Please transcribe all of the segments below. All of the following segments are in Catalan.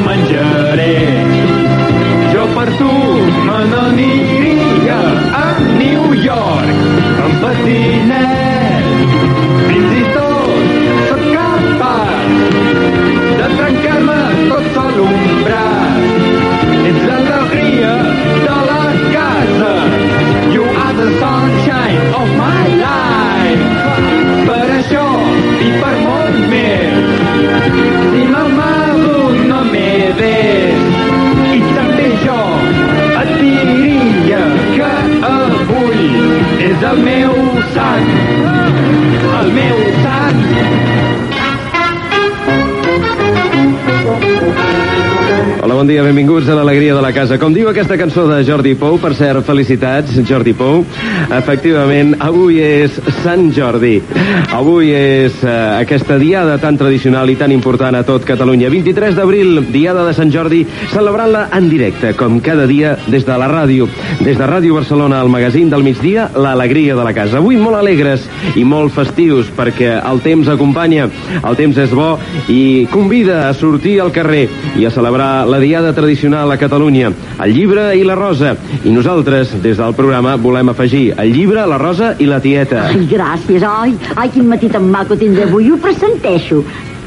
menjaré. Jo per tu me n'aniria a New York amb patinet. Fins i tot sóc capaç de trencar-me tot sol un braç. Ets l'alegria de la casa. You are the sunshine of my life. Per això i per molt més, si m'amago no m'he d'és. I també jo et diria que avui és el meu sant, el meu sant. Hola, bon dia, benvinguts a l'Alegria de la Casa. Com diu aquesta cançó de Jordi Pou, per cert, felicitats, Jordi Pou. Efectivament, avui és Sant Jordi. Avui és aquesta diada tan tradicional i tan important a tot Catalunya. 23 d'abril, diada de Sant Jordi, celebrant-la en directe, com cada dia, des de la ràdio. Des de Ràdio Barcelona, al magazín del migdia, l'Alegria de la Casa. Avui molt alegres i molt festius, perquè el temps acompanya, el temps és bo i convida a sortir al carrer i a celebrar la diada tradicional a Catalunya, el llibre i la rosa. I nosaltres, des del programa, volem afegir el llibre, la rosa i la tieta. Ai, gràcies, ai, quin matí tan maco tindré avui, ho presenteixo.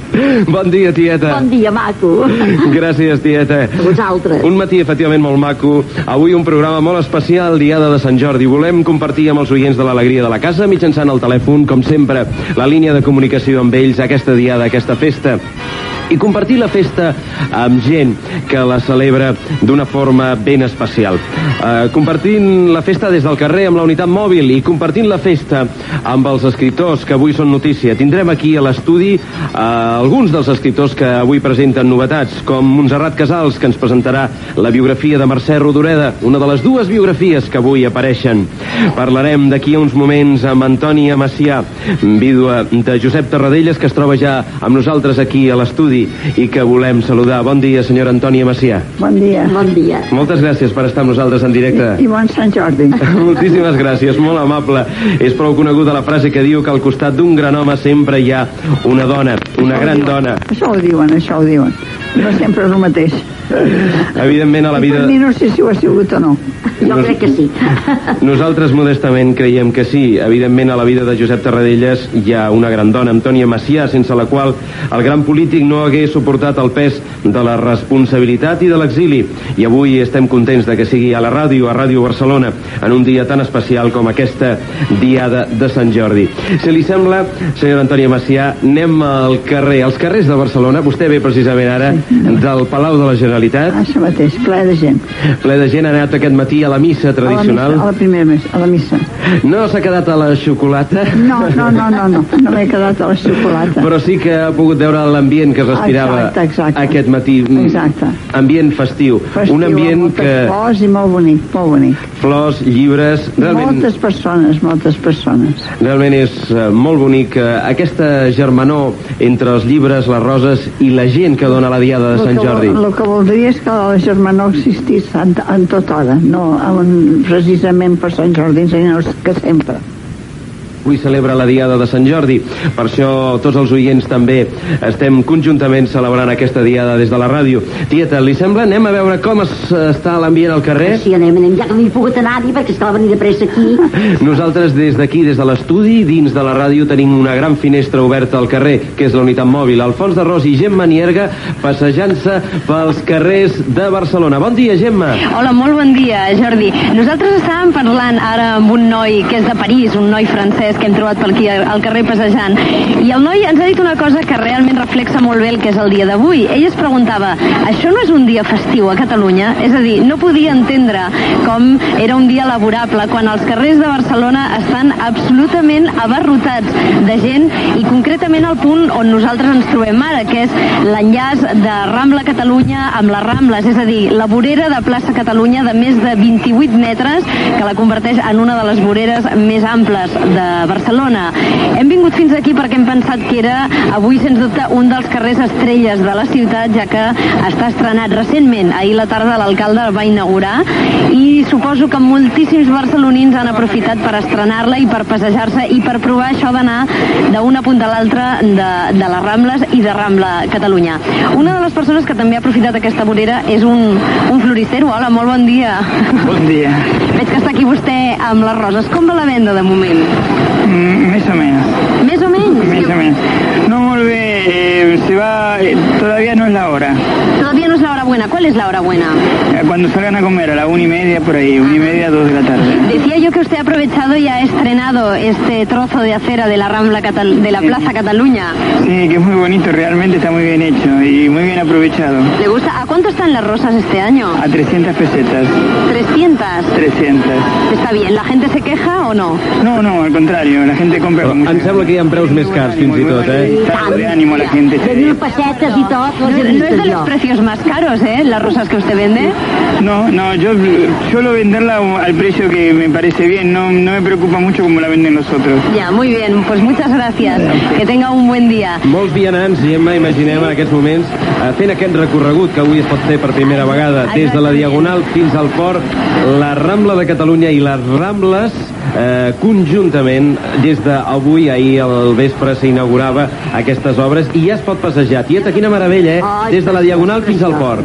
Bon dia, tieta. Bon dia, maco. Gràcies, tieta. A vosaltres. Un matí, efectivament, molt maco. Avui un programa molt especial, diada de Sant Jordi. Volem compartir amb els oients de l'Alegria de la Casa, mitjançant el telèfon, com sempre, la línia de comunicació amb ells, aquesta diada, aquesta festa. I compartir la festa amb gent que la celebra d'una forma ben especial. Compartint la festa des del carrer amb la unitat mòbil i compartint la festa amb els escriptors que avui són notícia. Tindrem aquí a l'estudi alguns dels escriptors que avui presenten novetats, com Montserrat Casals, que ens presentarà la biografia de Mercè Rodoreda, una de les dues biografies que avui apareixen. Parlarem d'aquí a uns moments amb Antònia Macià, vídua de Josep Tarradellas, que es troba ja amb nosaltres aquí a l'estudi i que volem saludar. Bon dia, senyora Antònia Macià. Bon dia. Bon dia. Moltes gràcies per estar amb nosaltres en directe. I bon Sant Jordi. Moltíssimes gràcies, molt amable. És prou coneguda la frase que diu que al costat d'un gran home sempre hi ha una dona, una gran dona. Això ho diuen. No sempre és el mateix. Evidentment a la vida... Per mi no sé si ho ha sigut o no. Jo crec que sí. Nosaltres modestament creiem que sí. Evidentment a la vida de Josep Tarradellas hi ha una gran dona, Antònia Macià, sense la qual el gran polític no hagués suportat el pes de la responsabilitat i de l'exili. I avui estem contents de que sigui a la ràdio, a Ràdio Barcelona, en un dia tan especial com aquesta diada de Sant Jordi. Si li sembla, senyora Antònia Macià, anem al carrer, als carrers de Barcelona. Vostè ve precisament ara del Palau de la Generalitat. Això mateix, ple de gent. Ple de gent, ha anat aquest matí a la missa tradicional. A la primera missa, a la missa. No s'ha quedat a la xocolata? No m'he quedat a la xocolata. Però sí que ha pogut veure l'ambient que es respirava exacte. Aquest matí. Exacte. Ambient festiu. Un ambient amb que... flors i molt bonic. Flors, llibres... Realment... Moltes persones. Realment és molt bonic aquesta germanor entre els llibres, les roses i la gent que dona la diada de Sant Jordi. El que voldria és que la germanor existís en tota hora, no precisament per Sant Jordi, sinó que sempre. Avui celebra la diada de Sant Jordi. Per això tots els oients també estem conjuntament celebrant aquesta diada des de la ràdio. Tieta, li sembla? Anem a veure com està l'ambient al carrer? Sí, anem, ja que no hi he pogut anar-hi perquè estava venint de pressa aquí. Nosaltres des d'aquí, des de l'estudi, dins de la ràdio, tenim una gran finestra oberta al carrer, que és la unitat mòbil. Alfons de Ros i Gemma Nierga passejant-se pels carrers de Barcelona. Bon dia, Gemma. Hola, molt bon dia, Jordi. Nosaltres estàvem parlant ara amb un noi que és de París, un noi francès que hem trobat per aquí al carrer passejant, i el noi ens ha dit una cosa que realment reflexa molt bé el que és el dia d'avui. Ell es preguntava, això no és un dia festiu a Catalunya? És a dir, no podia entendre com era un dia laborable quan els carrers de Barcelona estan absolutament abarrotats de gent, i concretament al punt on nosaltres ens trobem ara, que és l'enllaç de Rambla Catalunya amb les Rambles, és a dir, la vorera de plaça Catalunya de més de 28 metres, que la converteix en una de les voreres més amples de Barcelona. Hem vingut fins aquí perquè hem pensat que era avui, sens dubte, un dels carrers estrelles de la ciutat, ja que està estrenat recentment. Ahir la tarda l'alcalde el va inaugurar i suposo que moltíssims barcelonins han aprofitat per estrenar-la i per passejar-se i per provar això d'anar d'una punta a l'altra de les Rambles i de Rambla Catalunya. Una de les persones que també ha aprofitat aquesta vorera és un floristero. Hola, molt bon dia. Bon dia. Veig que està aquí vostè amb les roses. Com va la venda de moment? Més o menos. Més o menys? Més o menos. No, molt bé. Se va... todavía no es la hora. Todavía no es la hora buena. ¿Cuál es la hora buena? Cuando salgan a comer, a la 1:30 por ahí, 1:30, 2 de la tarde. Decía yo que usted ha aprovechado y ha estrenado este trozo de acera de la Rambla de la Plaza Cataluña. Sí, que es muy bonito, realmente está muy bien hecho y muy bien aprovechado. ¿Le gusta? ¿A cuánto están las rosas este año? A 300 pesetas. ¿300? 300. Está bien. ¿La gente se queja o no? No, no, al contrario, la gente compra con mucho. Em sembla que hi ha preus més cars, fins i tot, Estado de ánimo la gente. De 1.000 pessetes i tot, No, les he no es vist de los jo. precios más caros, ¿eh? Las rosas que usted vende. No, no, yo suelo venderla al precio que me parece bien, no me preocupa mucho como la venden los otros. Ya, muy bien. Pues muchas gracias. Que tenga un buen día. Molts vianants, Gemma, imaginem en aquests moments fent aquest recorregut que avui es pot fer per primera vegada des de la Diagonal fins al port, la Rambla de Catalunya i les Rambles conjuntament. Des d'avui, ahir al vespre s'inaugurava aquestes obres i ja es pot passejar. Tieta, quina meravella, des de la Diagonal fins al port.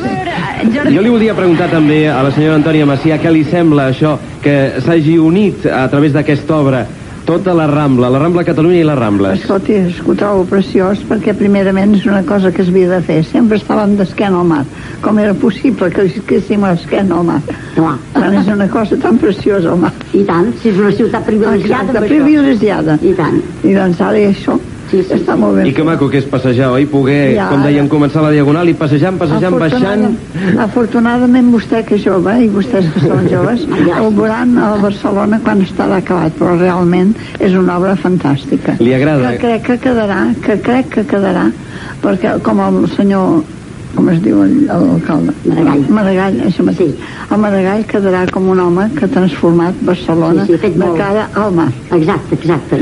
Jordi, Jo li volia preguntar també a la senyora Antònia Macià què li sembla això que s'hagi unit a través d'aquesta obra tota la Rambla Catalunya i les Rambles. Escolti, és que ho trobo preciós perquè primerament és una cosa que s'havia de fer. Sempre estàvem d'esquena al mar. Com era possible que estiguéssim a l'esquena al mar? Clar. Quan és una cosa tan preciosa al mar. I tant, si és una ciutat privilegiada Exacte, amb això. privilegiada. I tant. I doncs ara això està molt bé. I que maco que és passejar, oi? Poder, Ja, com dèiem, començar la Diagonal i passejant, baixant. Afortunadament vostè que és jove i vostès que són joves el veuran a Barcelona quan estarà acabat, però realment és una obra fantàstica. Li agrada? Que crec que quedarà, perquè com el senyor, com es diu l'alcalde? Maragall, això mateix. El Maragall quedarà com un home que ha transformat Barcelona fet de molt. cara al mar. Exacte.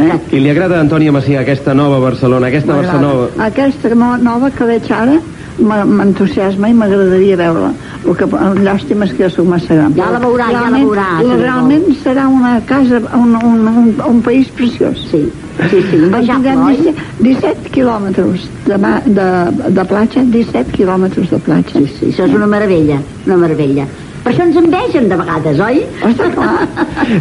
I li agrada a Antònia Macià aquesta nova Barcelona, aquesta Barcelona... Aquesta nova que veig ara m'entusiasma i m'agradaria veure-la. El que llàstima és que jo soc massa gran. Ja la veurà. Realment serà una casa, un país preciós. Sí, invejable, oi? 17 quilòmetres de platja, 17 quilòmetres de platja. Sí, això és una meravella. Per això ens envegen de vegades, oi? Està clar.